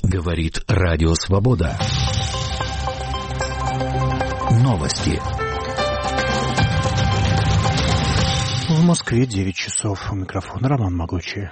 Говорит Радио Свобода. Новости. В Москве 9 часов. У микрофона Роман Могучий.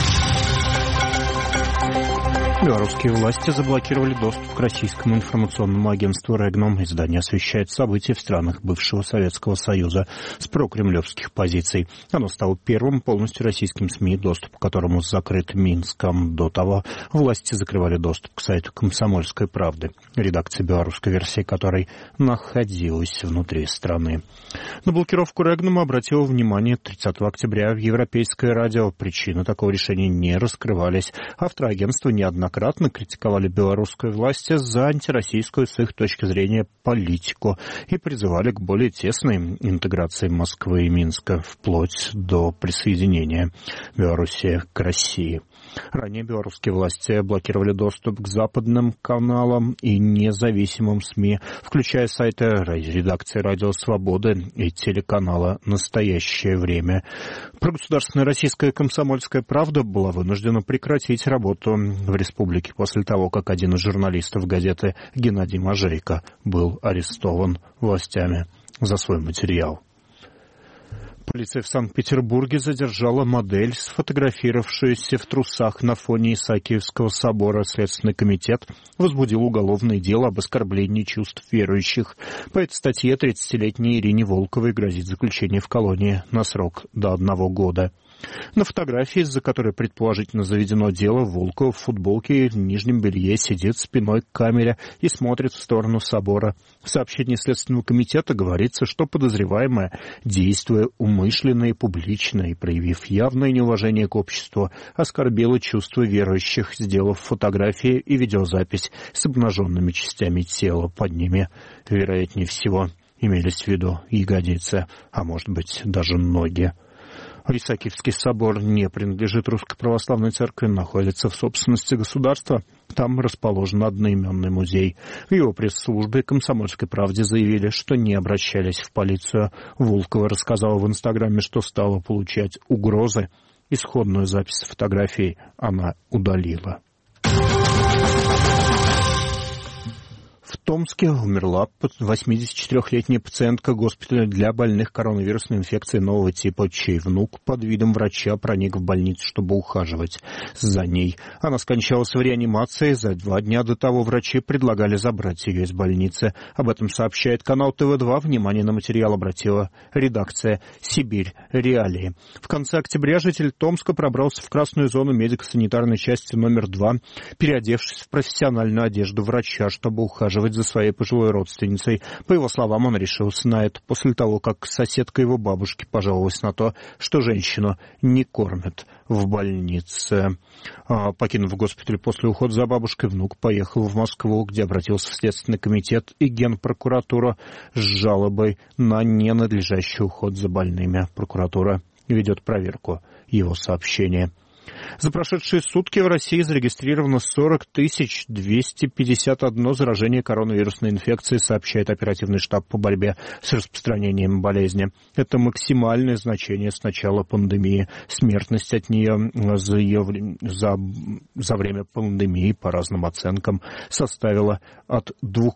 Белорусские власти заблокировали доступ к российскому информационному агентству «Регнум». Издание освещает события в странах бывшего Советского Союза с прокремлевских позиций. Оно стало первым полностью российским СМИ, доступ к которому закрыт Минском. До того власти закрывали доступ к сайту «Комсомольской правды», редакции белорусской версии которой находилась внутри страны. На блокировку «Регнума» обратило внимание 30 октября Европейское радио. Причины такого решения не раскрывались. Авторы агентства неоднократно критиковали белорусскую власть за антироссийскую, с их точки зрения, политику и призывали к более тесной интеграции Москвы и Минска вплоть до присоединения Белоруссии к России. Ранее белорусские власти блокировали доступ к западным каналам и независимым СМИ, включая сайты редакции «Радио Свобода» и телеканала «Настоящее время». Прогосударственная российская «Комсомольская правда» была вынуждена прекратить работу в республике после того, как один из журналистов газеты Геннадий Мажейко был арестован властями за свой материал. Полиция в Санкт-Петербурге задержала модель, сфотографировавшуюся в трусах на фоне Исаакиевского собора. Следственный комитет возбудил уголовное дело об оскорблении чувств верующих. По этой статье 30-летней Ирине Волковой грозит заключение в колонии на срок до 1 года. На фотографии, из-за которой предположительно заведено дело, Волкова в футболке и в нижнем белье сидит спиной к камере и смотрит в сторону собора. В сообщении Следственного комитета говорится, что подозреваемая, действуя умышленно и публично и проявив явное неуважение к обществу, оскорбила чувства верующих, сделав фотографии и видеозапись с обнаженными частями тела. Под ними, вероятнее всего, имелись в виду ягодицы, а может быть даже ноги. Исаакиевский собор не принадлежит Русской Православной Церкви, находится в собственности государства. Там расположен одноименный музей. В его пресс-службе «Комсомольской правде» заявили, что не обращались в полицию. Волкова рассказала в Инстаграме, что стала получать угрозы. Исходную запись фотографий она удалила. В Томске умерла 84-летняя пациентка госпиталя для больных коронавирусной инфекцией нового типа, чей внук под видом врача проник в больницу, чтобы ухаживать за ней. Она скончалась в реанимации. За 2 дня до того врачи предлагали забрать ее из больницы. Об этом сообщает канал ТВ2. Внимание на материал обратила редакция «Сибирь. Реалии». В конце октября житель Томска пробрался в красную зону медико-санитарной части номер 2, переодевшись в профессиональную одежду врача, чтобы ухаживать за своей пожилой родственницей. По его словам, он решился на это после того, как соседка его бабушки пожаловалась на то, что женщину не кормят в больнице. Покинув госпиталь после ухода за бабушкой, внук поехал в Москву, где обратился в Следственный комитет и Генпрокуратуру с жалобой на ненадлежащий уход за больными. Прокуратура ведет проверку его сообщения. За прошедшие сутки в России зарегистрировано 40 251 заражение коронавирусной инфекцией, сообщает оперативный штаб по борьбе с распространением болезни. Это максимальное значение с начала пандемии. Смертность от нее за время пандемии, по разным оценкам, составила от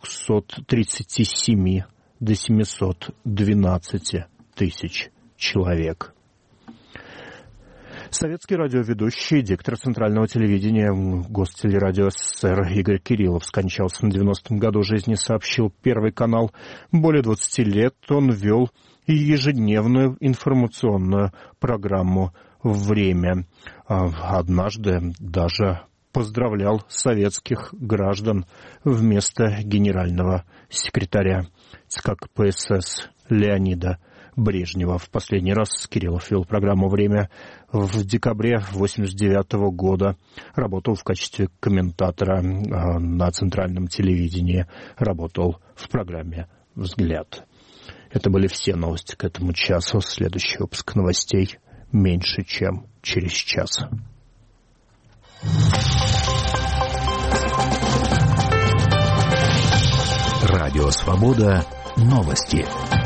237 до 712 тысяч человек. Советский радиоведущий, диктор Центрального телевидения Гостелерадио СССР Игорь Кириллов скончался на 90-м году жизни, сообщил Первый канал. Более 20 лет он вел ежедневную информационную программу «Время». Однажды даже поздравлял советских граждан вместо генерального секретаря ЦК КПСС Леонида Брежнева. В последний раз Кириллов вел программу «Время» в декабре 1989 года. Работал в качестве комментатора на Центральном телевидении. Работал в программе «Взгляд». Это были все новости к этому часу. Следующий выпуск новостей меньше, чем через час. Радио «Свобода». Новости.